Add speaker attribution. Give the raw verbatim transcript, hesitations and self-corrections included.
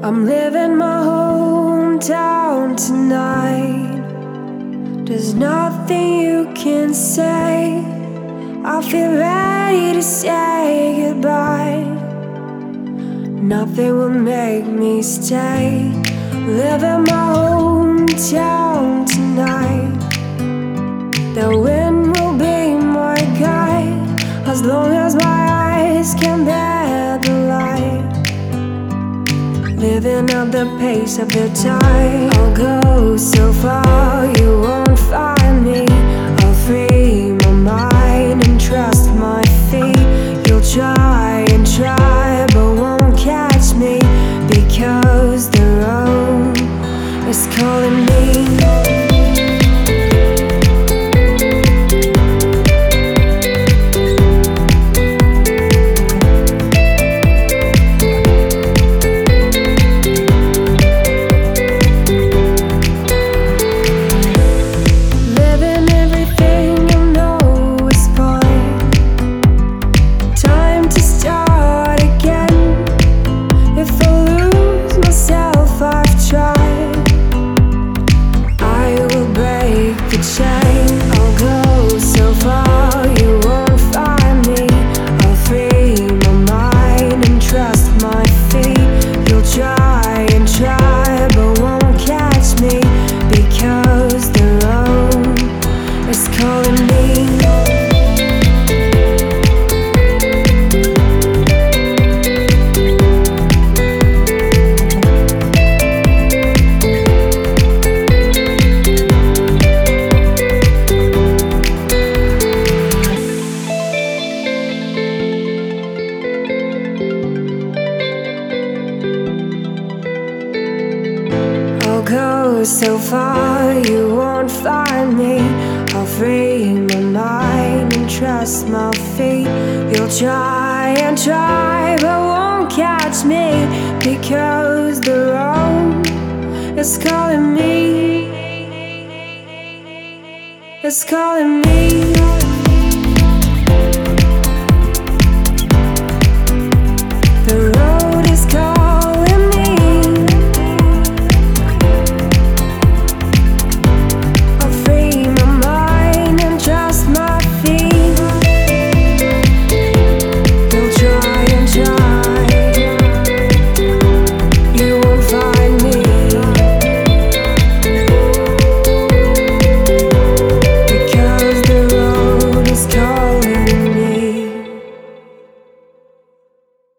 Speaker 1: I'm leaving my hometown tonight. There's nothing you can say. I feel ready to say goodbye. Nothing will make me stay. Leaving my hometown tonight. The wind will be my guide, as long as my eyes can bear the light. Living at the pace of the tide. I'll go so far, you won't find me. I'll free my mind and trust my feet. You'll try and try, but won't catch me, because the road is calling me. Go so far, you won't find me. I'll free my mind and trust my feet. You'll try and try, but won't catch me, because the road is calling me. It's calling me.